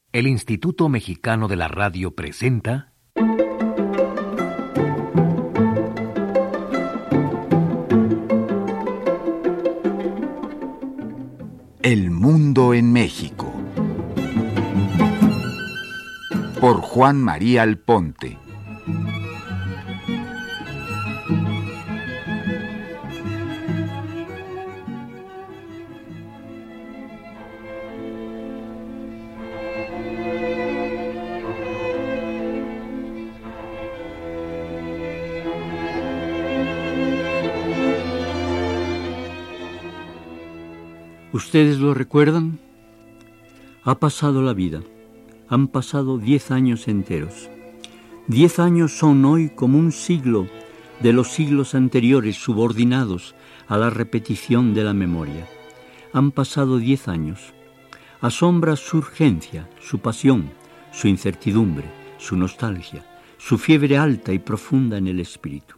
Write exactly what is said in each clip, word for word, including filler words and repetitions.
El Instituto Mexicano de la Radio presenta... El mundo en México. Por Juan María Alponte. ¿Ustedes lo recuerdan? Ha pasado la vida. Han pasado diez años enteros. Diez años son hoy como un siglo de los siglos anteriores subordinados a la repetición de la memoria. Han pasado diez años. Asombra su urgencia, su pasión, su incertidumbre, su nostalgia, su fiebre alta y profunda en el espíritu.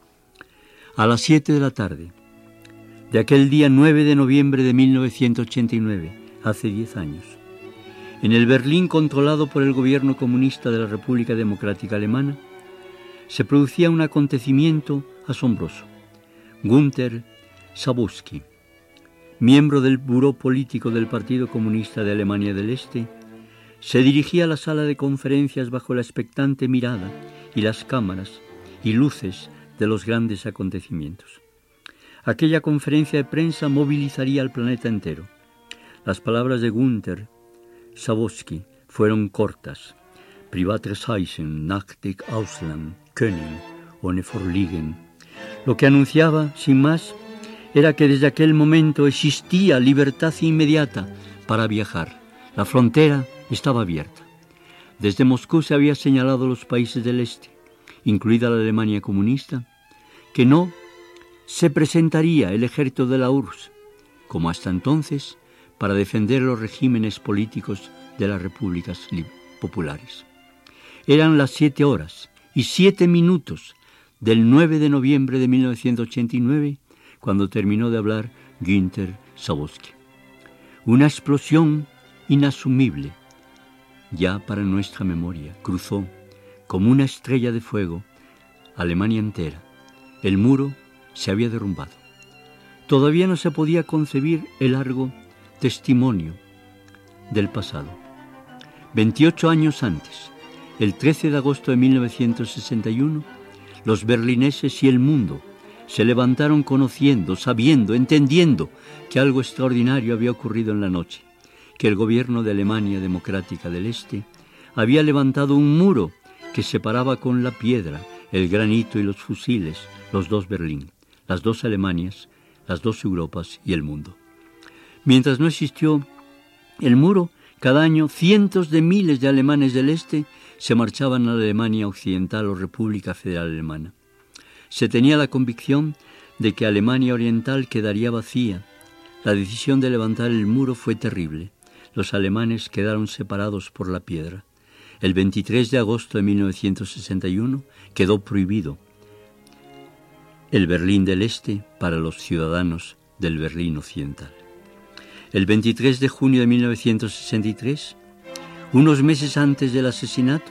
A las siete de la tarde de aquel día nueve de noviembre de mil novecientos ochenta y nueve, hace diez años, en el Berlín controlado por el gobierno comunista de la República Democrática Alemana, se producía un acontecimiento asombroso. Günther Schabowski, miembro del Buró Político del Partido Comunista de Alemania del Este, se dirigía a la sala de conferencias bajo la expectante mirada y las cámaras y luces de los grandes acontecimientos. Aquella conferencia de prensa movilizaría al planeta entero. Las palabras de Günther Schabowski fueron cortas. Privates Reisen nach dem Ausland können ohne Vorliegen. Lo que anunciaba, sin más, era que desde aquel momento existía libertad inmediata para viajar. La frontera estaba abierta. Desde Moscú se había señalado a los países del este, incluida la Alemania comunista, que no se presentaría el ejército de la U R S S, como hasta entonces, para defender los regímenes políticos de las repúblicas populares. Eran las siete horas y siete minutos del nueve de noviembre de mil novecientos ochenta y nueve, cuando terminó de hablar Günther Schabowski. Una explosión inasumible, ya para nuestra memoria, cruzó, como una estrella de fuego, Alemania entera. El muro se había derrumbado. Todavía no se podía concebir el largo testimonio del pasado. veintiocho años antes, el trece de agosto de mil novecientos sesenta y uno, los berlineses y el mundo se levantaron conociendo, sabiendo, entendiendo que algo extraordinario había ocurrido en la noche, que el gobierno de Alemania Democrática del Este había levantado un muro que separaba con la piedra, el granito y los fusiles los dos Berlín, las dos Alemanias, las dos Europas y el mundo. Mientras no existió el muro, cada año cientos de miles de alemanes del este se marchaban a la Alemania Occidental o República Federal Alemana. Se tenía la convicción de que Alemania Oriental quedaría vacía. La decisión de levantar el muro fue terrible. Los alemanes quedaron separados por la piedra. El veintitrés de agosto de mil novecientos sesenta y uno quedó prohibido el Berlín del Este para los ciudadanos del Berlín Occidental. El veintitrés de junio de mil novecientos sesenta y tres, unos meses antes del asesinato,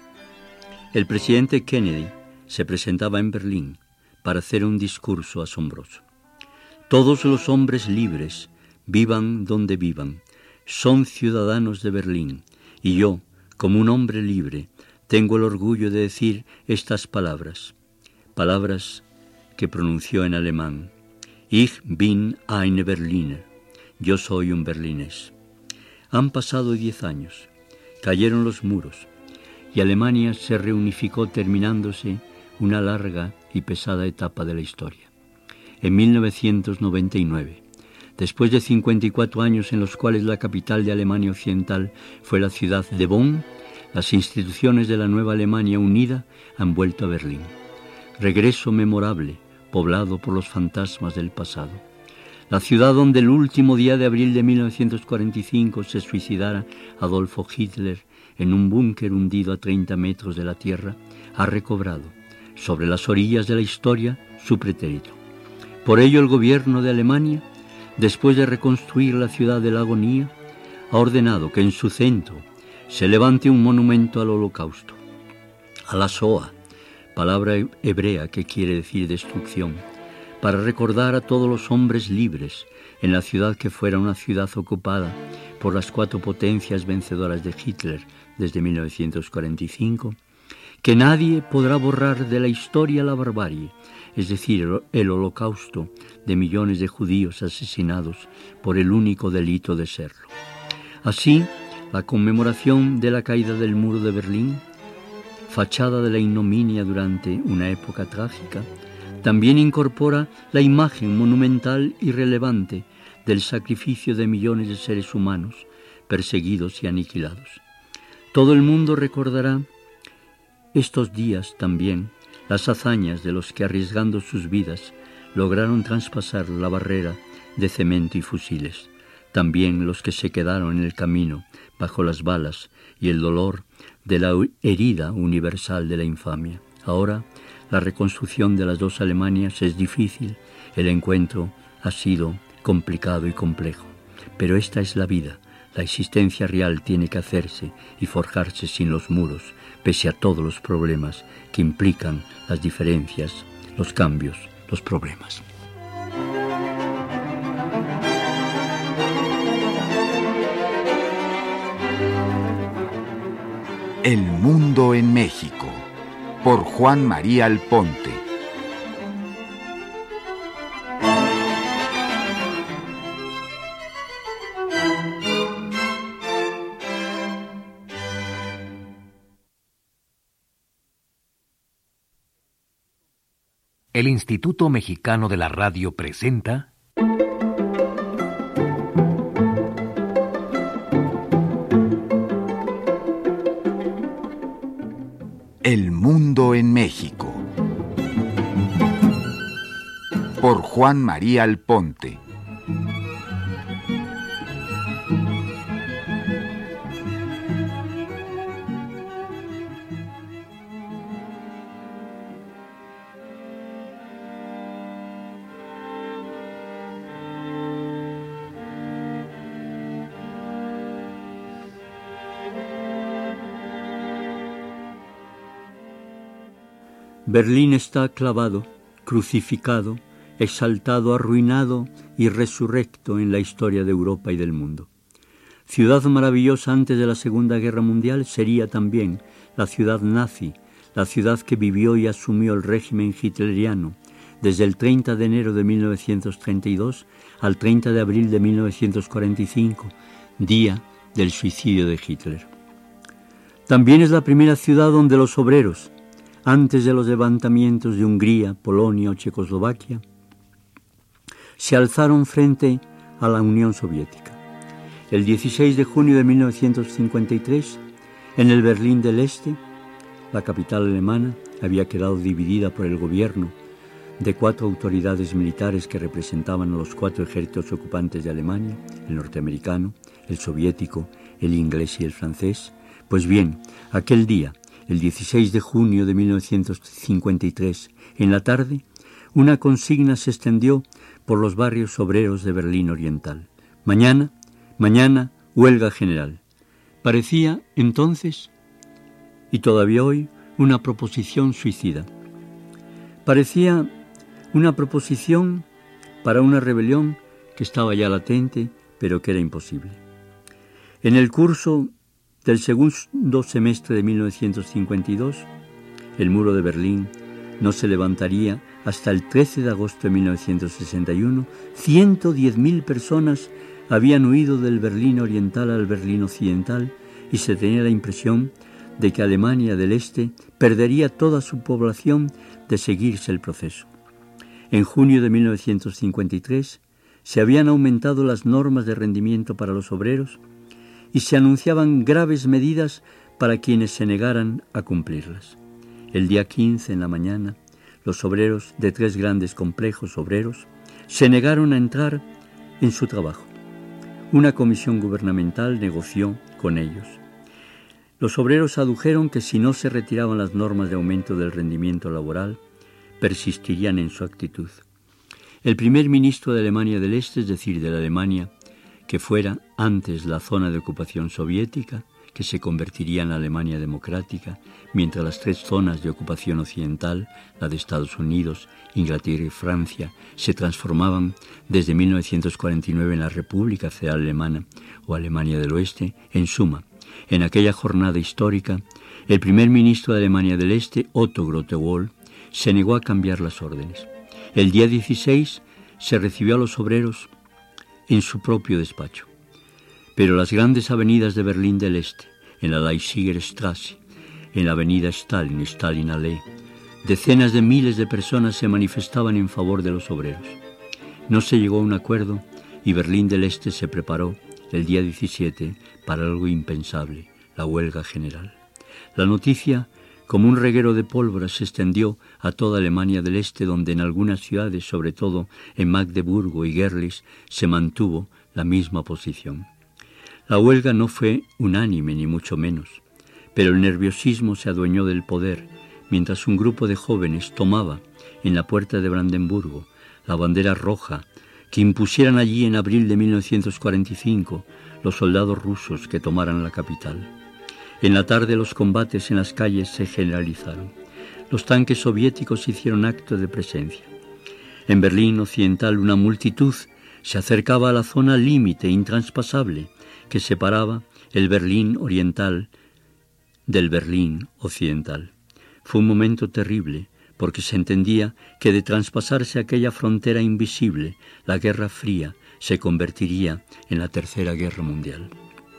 el presidente Kennedy se presentaba en Berlín para hacer un discurso asombroso. Todos los hombres libres, vivan donde vivan, son ciudadanos de Berlín, y yo, como un hombre libre, tengo el orgullo de decir estas palabras, palabras que pronunció en alemán: Ich bin eine Berliner, yo soy un berlinés. Han pasado diez años, cayeron los muros, y Alemania se reunificó terminándose una larga y pesada etapa de la historia. En mil novecientos noventa y nueve, después de cincuenta y cuatro años en los cuales la capital de Alemania Occidental fue la ciudad de Bonn, las instituciones de la nueva Alemania unida han vuelto a Berlín. Regreso memorable, poblado por los fantasmas del pasado. La ciudad donde el último día de abril de mil novecientos cuarenta y cinco se suicidara Adolfo Hitler en un búnker hundido a treinta metros de la tierra, ha recobrado, sobre las orillas de la historia, su pretérito. Por ello el gobierno de Alemania, después de reconstruir la ciudad de la agonía, ha ordenado que en su centro se levante un monumento al Holocausto, a la Shoah, palabra hebrea que quiere decir destrucción, para recordar a todos los hombres libres en la ciudad que fuera una ciudad ocupada por las cuatro potencias vencedoras de Hitler desde mil novecientos cuarenta y cinco, que nadie podrá borrar de la historia la barbarie, es decir, el holocausto de millones de judíos asesinados por el único delito de serlo. Así, la conmemoración de la caída del muro de Berlín, fachada de la ignominia durante una época trágica, también incorpora la imagen monumental y relevante del sacrificio de millones de seres humanos perseguidos y aniquilados. Todo el mundo recordará estos días también las hazañas de los que, arriesgando sus vidas, lograron traspasar la barrera de cemento y fusiles. También los que se quedaron en el camino bajo las balas y el dolor de la herida universal de la infamia. Ahora, la reconstrucción de las dos Alemanias es difícil, el encuentro ha sido complicado y complejo, pero esta es la vida. La existencia real tiene que hacerse y forjarse sin los muros, pese a todos los problemas que implican las diferencias, los cambios, los problemas. El mundo en México, por Juan María Alponte. El Instituto Mexicano de la Radio presenta El mundo en México, por Juan María Alponte. Berlín está clavado, crucificado, exaltado, arruinado y resurrecto en la historia de Europa y del mundo. Ciudad maravillosa antes de la Segunda Guerra Mundial sería también la ciudad nazi, la ciudad que vivió y asumió el régimen hitleriano desde el treinta de enero de mil novecientos treinta y dos al treinta de abril de mil novecientos cuarenta y cinco, día del suicidio de Hitler. También es la primera ciudad donde los obreros, antes de los levantamientos de Hungría, Polonia o Checoslovaquia, se alzaron frente a la Unión Soviética. El dieciséis de junio de mil novecientos cincuenta y tres, en el Berlín del Este, la capital alemana había quedado dividida por el gobierno de cuatro autoridades militares que representaban a los cuatro ejércitos ocupantes de Alemania, el norteamericano, el soviético, el inglés y el francés. Pues bien, aquel día, el dieciséis de junio de mil novecientos cincuenta y tres, en la tarde, una consigna se extendió por los barrios obreros de Berlín Oriental. Mañana, mañana, huelga general. Parecía, entonces, y todavía hoy, una proposición suicida. Parecía una proposición para una rebelión que estaba ya latente, pero que era imposible. En el curso del segundo semestre de mil novecientos cincuenta y dos, el muro de Berlín no se levantaría hasta el trece de agosto de mil novecientos sesenta y uno. ciento diez mil personas habían huido del Berlín Oriental al Berlín Occidental y se tenía la impresión de que Alemania del Este perdería toda su población de seguirse el proceso. En junio de mil novecientos cincuenta y tres se habían aumentado las normas de rendimiento para los obreros y se anunciaban graves medidas para quienes se negaran a cumplirlas. El día quince, en la mañana, los obreros de tres grandes complejos obreros se negaron a entrar en su trabajo. Una comisión gubernamental negoció con ellos. Los obreros adujeron que si no se retiraban las normas de aumento del rendimiento laboral, persistirían en su actitud. El primer ministro de Alemania del Este, es decir, de la Alemania que fuera antes la zona de ocupación soviética, que se convertiría en Alemania democrática, mientras las tres zonas de ocupación occidental, la de Estados Unidos, Inglaterra y Francia, se transformaban desde mil novecientos cuarenta y nueve en la República Federal Alemana o Alemania del Oeste. En suma, en aquella jornada histórica, el primer ministro de Alemania del Este, Otto Grotewohl, se negó a cambiar las órdenes. El día dieciséis se recibió a los obreros en su propio despacho. Pero las grandes avenidas de Berlín del Este, en la Leipziger Straße, en la avenida Stalin, Stalin Allee, decenas de miles de personas se manifestaban en favor de los obreros. No se llegó a un acuerdo y Berlín del Este se preparó el día diecisiete para algo impensable, la huelga general. La noticia, como un reguero de pólvora, se extendió a toda Alemania del Este, donde en algunas ciudades, sobre todo en Magdeburgo y Görlitz, se mantuvo la misma posición. La huelga no fue unánime, ni mucho menos, pero el nerviosismo se adueñó del poder, mientras un grupo de jóvenes tomaba en la puerta de Brandenburgo la bandera roja que impusieran allí en abril de mil novecientos cuarenta y cinco los soldados rusos que tomaran la capital. En la tarde los combates en las calles se generalizaron. Los tanques soviéticos hicieron acto de presencia. En Berlín Occidental una multitud se acercaba a la zona límite intraspasable que separaba el Berlín Oriental del Berlín Occidental. Fue un momento terrible, porque se entendía que de traspasarse aquella frontera invisible, la Guerra Fría se convertiría en la Tercera Guerra Mundial.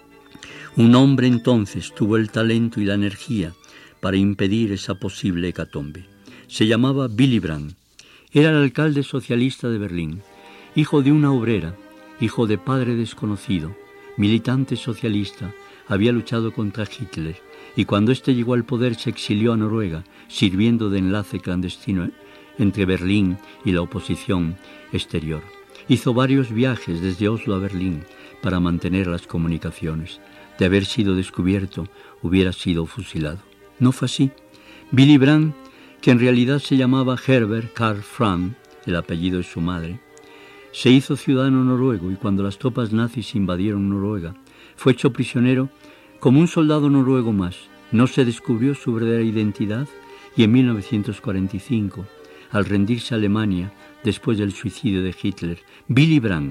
Un hombre entonces tuvo el talento y la energía para impedir esa posible hecatombe. Se llamaba Willy Brandt. Era el alcalde socialista de Berlín, hijo de una obrera, hijo de padre desconocido, militante socialista, había luchado contra Hitler y cuando éste llegó al poder se exilió a Noruega, sirviendo de enlace clandestino entre Berlín y la oposición exterior. Hizo varios viajes desde Oslo a Berlín para mantener las comunicaciones. De haber sido descubierto, hubiera sido fusilado. No fue así. Willy Brandt, que en realidad se llamaba Herbert Karl Frank, el apellido de su madre, se hizo ciudadano noruego y cuando las tropas nazis invadieron Noruega, fue hecho prisionero como un soldado noruego más. No se descubrió su verdadera identidad y en mil novecientos cuarenta y cinco, al rendirse a Alemania después del suicidio de Hitler, Willy Brandt,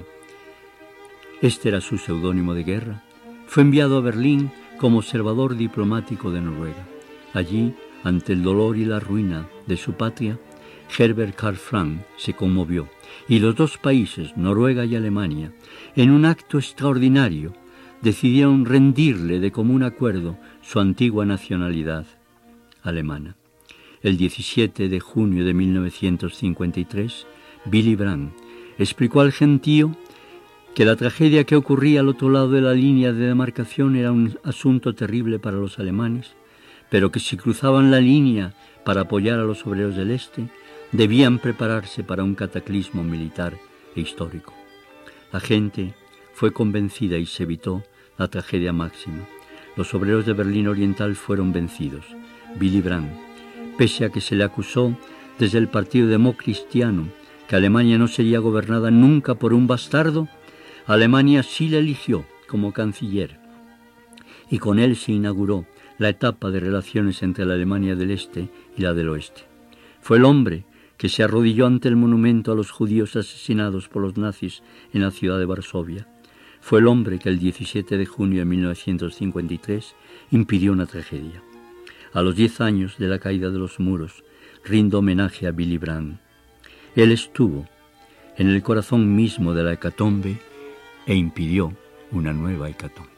este era su seudónimo de guerra, fue enviado a Berlín como observador diplomático de Noruega. Allí, ante el dolor y la ruina de su patria, Herbert Karl Frank se conmovió y los dos países, Noruega y Alemania, en un acto extraordinario, decidieron rendirle de común acuerdo su antigua nacionalidad alemana. El diecisiete de junio de mil novecientos cincuenta y tres, Willy Brandt explicó al gentío que la tragedia que ocurría al otro lado de la línea de demarcación era un asunto terrible para los alemanes, pero que si cruzaban la línea para apoyar a los obreros del Este, debían prepararse para un cataclismo militar e histórico. La gente fue convencida y se evitó la tragedia máxima. Los obreros de Berlín Oriental fueron vencidos. Willy Brandt, pese a que se le acusó desde el Partido Democristiano que Alemania no sería gobernada nunca por un bastardo, Alemania sí le eligió como canciller y con él se inauguró la etapa de relaciones entre la Alemania del Este y la del Oeste. Fue el hombre que se arrodilló ante el monumento a los judíos asesinados por los nazis en la ciudad de Varsovia. Fue el hombre que el diecisiete de junio de mil novecientos cincuenta y tres impidió una tragedia. A los diez años de la caída de los muros, rindo homenaje a Willy Brandt. Él estuvo en el corazón mismo de la hecatombe e impidió una nueva hecatombe.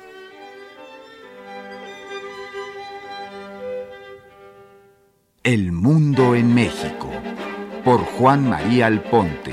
El mundo en México, por Juan María Alponte.